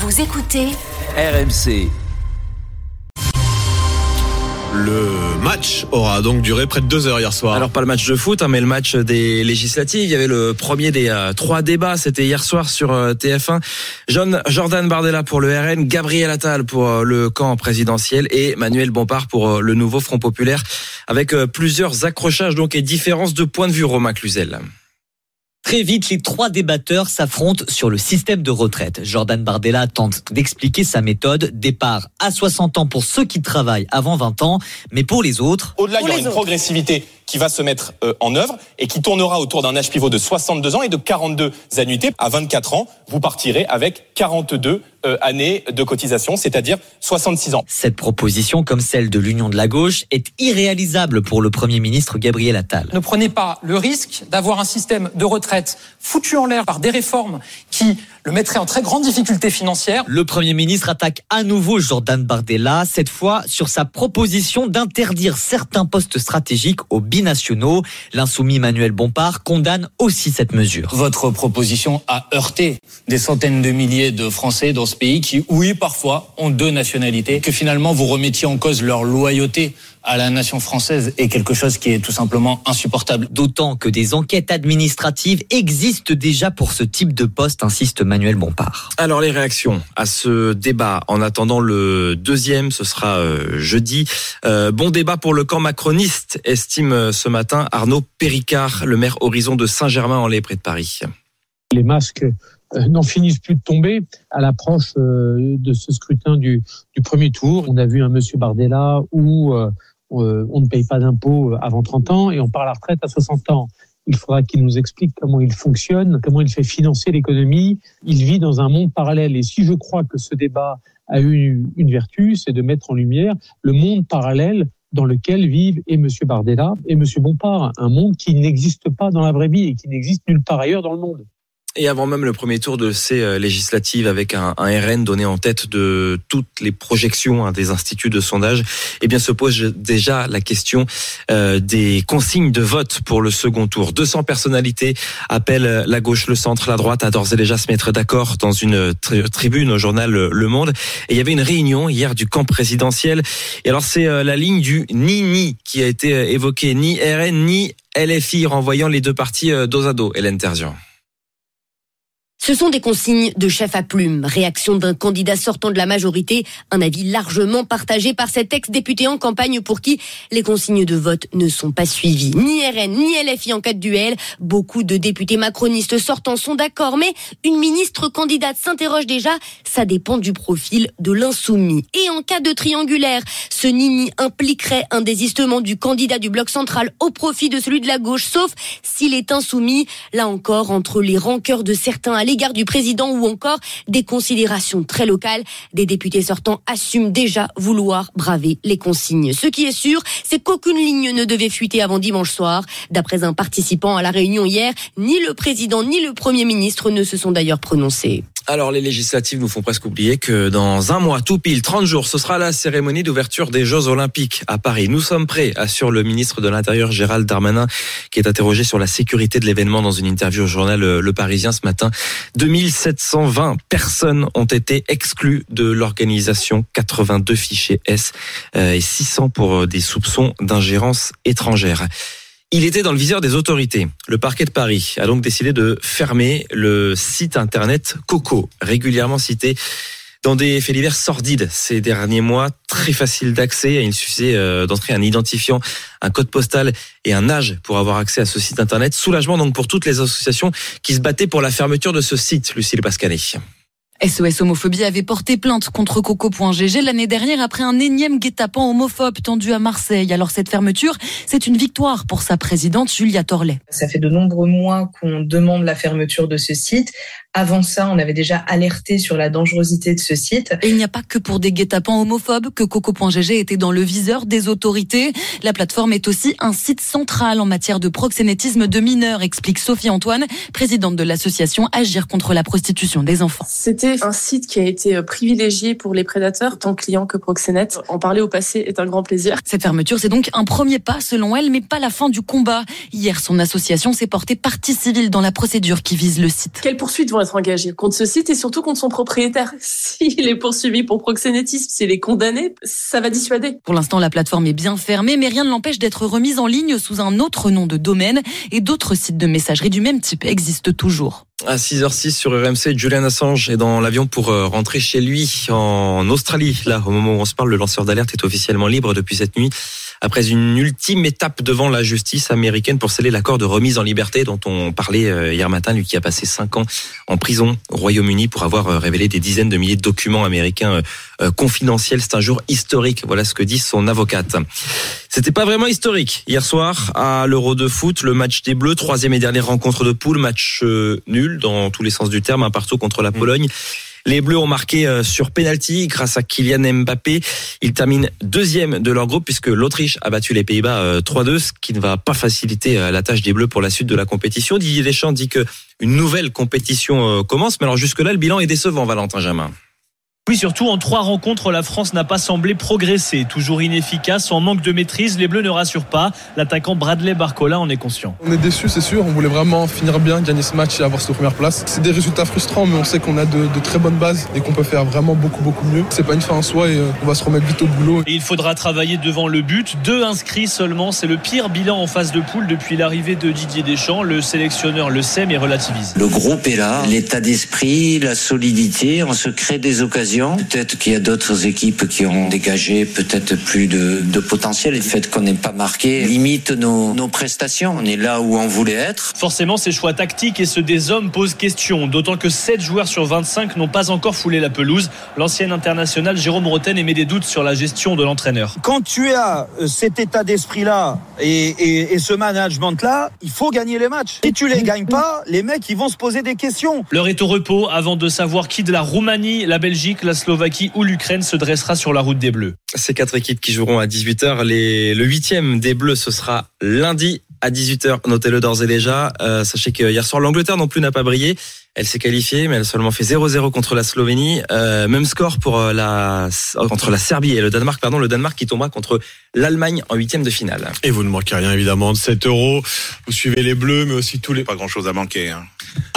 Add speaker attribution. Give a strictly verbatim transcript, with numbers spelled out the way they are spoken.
Speaker 1: Vous écoutez
Speaker 2: R M C.
Speaker 3: Le match aura donc duré près de deux heures hier soir.
Speaker 4: Alors pas le match de foot, hein, mais le match des législatives. Il y avait le premier des euh, trois débats. C'était hier soir sur euh, T F un. John, Jordan Bardella pour le R N, Gabriel Attal pour euh, le camp présidentiel et Manuel Bompard pour euh, le nouveau Front Populaire. Avec euh, plusieurs accrochages donc et différences de point de vue, Romain Cluzel.
Speaker 5: Très vite, les trois débatteurs s'affrontent sur le système de retraite. Jordan Bardella tente d'expliquer sa méthode. Départ à soixante ans pour ceux qui travaillent avant vingt ans, mais pour les autres...
Speaker 6: Au-delà,
Speaker 5: pour
Speaker 6: il y aura une
Speaker 5: autres.
Speaker 6: progressivité qui va se mettre euh, en œuvre et qui tournera autour d'un âge pivot de soixante-deux ans et de quarante-deux annuités. À vingt-quatre ans, vous partirez avec quarante-deux euh, années de cotisation, c'est-à-dire soixante-six ans.
Speaker 5: Cette proposition, comme celle de l'Union de la gauche, est irréalisable pour le Premier ministre Gabriel Attal.
Speaker 7: Ne prenez pas le risque d'avoir un système de retraite foutu en l'air par des réformes qui le mettraient en très grande difficulté financière.
Speaker 5: Le Premier ministre attaque à nouveau Jordan Bardella, cette fois sur sa proposition d'interdire certains postes stratégiques aux binationaux. L'insoumis Manuel Bompard condamne aussi cette mesure.
Speaker 8: Votre proposition a heurté des centaines de milliers de Français dans ce pays qui, oui, parfois, ont deux nationalités. Que finalement, vous remettiez en cause leur loyauté à la nation française est quelque chose qui est tout simplement insupportable.
Speaker 5: D'autant que des enquêtes administratives existent déjà pour ce type de poste, insiste Manuel Bompard.
Speaker 4: Alors les réactions à ce débat, en attendant le deuxième, ce sera euh, jeudi. Euh, bon débat pour le camp macroniste, estime euh, ce matin Arnaud Péricard, le maire Horizon de Saint-Germain-en-Laye près de Paris.
Speaker 9: Les masques euh, n'en finissent plus de tomber à l'approche euh, de ce scrutin du, du premier tour. On a vu un monsieur Bardella où euh, on ne paye pas d'impôts avant trente ans et on part à la retraite à soixante ans. Il faudra qu'il nous explique comment il fonctionne, comment il fait financer l'économie. Il vit dans un monde parallèle. Et si je crois que ce débat a eu une vertu, c'est de mettre en lumière le monde parallèle dans lequel vivent et M. Bardella et M. Bompard. Un monde qui n'existe pas dans la vraie vie et qui n'existe nulle part ailleurs dans le monde.
Speaker 4: Et avant même le premier tour de ces législatives, avec un, un R N donné en tête de toutes les projections hein, des instituts de sondage, eh bien se pose déjà la question euh, des consignes de vote pour le second tour. deux cents personnalités appellent la gauche, le centre, la droite à d'ores et déjà se mettre d'accord dans une tri- tribune au journal Le Monde. Et il y avait une réunion hier du camp présidentiel. Et alors c'est euh, la ligne du ni-ni qui a été évoquée, ni R N ni L F I, renvoyant les deux partis euh, dos à dos. Hélène Terzian.
Speaker 10: Ce sont des consignes de chef à plume, réaction d'un candidat sortant de la majorité, un avis largement partagé par cet ex-député en campagne pour qui les consignes de vote ne sont pas suivies. Ni R N, ni L F I en cas de duel. Beaucoup de députés macronistes sortants sont d'accord, mais une ministre candidate s'interroge déjà, ça dépend du profil de l'insoumis. Et en cas de triangulaire, ce nini impliquerait un désistement du candidat du bloc central au profit de celui de la gauche, sauf s'il est insoumis, là encore, entre les rancœurs de certains à l'égard du président ou encore des considérations très locales. Des députés sortants assument déjà vouloir braver les consignes. Ce qui est sûr, c'est qu'aucune ligne ne devait fuiter avant dimanche soir. D'après un participant à la réunion hier, ni le président ni le Premier ministre ne se sont d'ailleurs prononcés.
Speaker 4: Alors les législatives nous font presque oublier que dans un mois, tout pile, trente jours, ce sera la cérémonie d'ouverture des Jeux Olympiques à Paris. Nous sommes prêts, assure le ministre de l'Intérieur Gérald Darmanin, qui est interrogé sur la sécurité de l'événement dans une interview au journal Le Parisien ce matin. deux mille sept cent vingt personnes ont été exclues de l'organisation, quatre-vingt-deux fichiers S et six cents pour des soupçons d'ingérence étrangère. Il était dans le viseur des autorités. Le parquet de Paris a donc décidé de fermer le site internet Coco, régulièrement cité dans des faits divers sordides ces derniers mois, très facile d'accès. Il suffisait d'entrer un identifiant, un code postal et un âge pour avoir accès à ce site internet. Soulagement donc pour toutes les associations qui se battaient pour la fermeture de ce site, Lucille Pascanet.
Speaker 11: S O S Homophobie avait porté plainte contre Coco point G G l'année dernière après un énième guet-apens homophobe tendu à Marseille. Alors cette fermeture, c'est une victoire pour sa présidente Julia Torlet.
Speaker 12: Ça fait de nombreux mois qu'on demande la fermeture de ce site. Avant ça, on avait déjà alerté sur la dangerosité de ce site.
Speaker 11: Et il n'y a pas que pour des guet-apens homophobes que Coco point G G était dans le viseur des autorités. La plateforme est aussi un site central en matière de proxénétisme de mineurs, explique Sophie Antoine, présidente de l'association Agir contre la prostitution des enfants.
Speaker 13: C'était un site qui a été privilégié pour les prédateurs, tant clients que proxénètes. En parler au passé est un grand plaisir.
Speaker 11: Cette fermeture, c'est donc un premier pas selon elle, mais pas la fin du combat. Hier, son association s'est portée partie civile dans la procédure qui vise le site.
Speaker 13: Quelles poursuites vont être engagé contre ce site et surtout contre son propriétaire. S'il est poursuivi pour proxénétisme, s'il est condamné, ça va dissuader.
Speaker 11: Pour l'instant, la plateforme est bien fermée, mais rien ne l'empêche d'être remise en ligne sous un autre nom de domaine. Et d'autres sites de messagerie du même type existent toujours.
Speaker 4: À six heures six sur R M C, Julian Assange est dans l'avion pour rentrer chez lui en Australie. Là, au moment où on se parle, le lanceur d'alerte est officiellement libre depuis cette nuit, après une ultime étape devant la justice américaine pour sceller l'accord de remise en liberté dont on parlait hier matin, lui qui a passé cinq ans en prison au Royaume-Uni pour avoir révélé des dizaines de milliers de documents américains confidentiels. C'est un jour historique, voilà ce que dit son avocate. C'était pas vraiment historique hier soir à l'Euro de foot, le match des Bleus, troisième et dernière rencontre de poule, match euh, nul dans tous les sens du terme, un partout contre la Pologne. Les Bleus ont marqué sur penalty grâce à Kylian Mbappé. Ils terminent deuxième de leur groupe puisque l'Autriche a battu les Pays-Bas trois deux, ce qui ne va pas faciliter la tâche des Bleus pour la suite de la compétition. Didier Deschamps dit que une nouvelle compétition commence, mais alors jusque-là, le bilan est décevant, Valentin Jamin.
Speaker 1: Oui, surtout en trois rencontres, la France n'a pas semblé progresser. Toujours inefficace, en manque de maîtrise, les Bleus ne rassurent pas. L'attaquant Bradley Barcola en est conscient.
Speaker 2: On est déçus, c'est sûr. On voulait vraiment finir bien, gagner ce match et avoir cette première place. C'est des résultats frustrants, mais on sait qu'on a de, de très bonnes bases et qu'on peut faire vraiment beaucoup, beaucoup mieux. C'est pas une fin en soi et on va se remettre vite au boulot.
Speaker 1: Et il faudra travailler devant le but. Deux inscrits seulement, c'est le pire bilan en phase de poule depuis l'arrivée de Didier Deschamps. Le sélectionneur le sait, mais relativise.
Speaker 14: Le groupe est là, l'état d'esprit, la solidité, on se crée des occasions. Peut-être qu'il y a d'autres équipes qui ont dégagé peut-être plus de, de potentiel. Le fait qu'on n'ait pas marqué limite nos, nos prestations. On est là où on voulait être.
Speaker 1: Forcément, ces choix tactiques et ceux des hommes posent question. D'autant que sept joueurs sur vingt-cinq n'ont pas encore foulé la pelouse. L'ancien international Jérôme Rotten émet des doutes sur la gestion de l'entraîneur.
Speaker 15: Quand tu as cet état d'esprit-là et, et, et ce management-là, il faut gagner les matchs. Si tu les gagnes pas, les mecs, ils vont se poser des questions.
Speaker 1: L'heure est au repos avant de savoir qui de la Roumanie, la Belgique, la Slovaquie ou l'Ukraine se dressera sur la route des Bleus.
Speaker 4: Ces quatre équipes qui joueront à dix-huit heures. Les, le huitième des Bleus, ce sera lundi à dix-huit heures. Notez-le d'ores et déjà. Euh, sachez que hier soir, l'Angleterre non plus n'a pas brillé. Elle s'est qualifiée, mais elle a seulement fait zéro zéro contre la Slovénie. Euh, même score pour la, entre la Serbie et le Danemark. Pardon, le Danemark qui tombera contre l'Allemagne en huitième de finale.
Speaker 3: Et vous ne manquez rien évidemment de cet Euro. Vous suivez les Bleus, mais aussi tous les... Pas grand chose à manquer. Hein.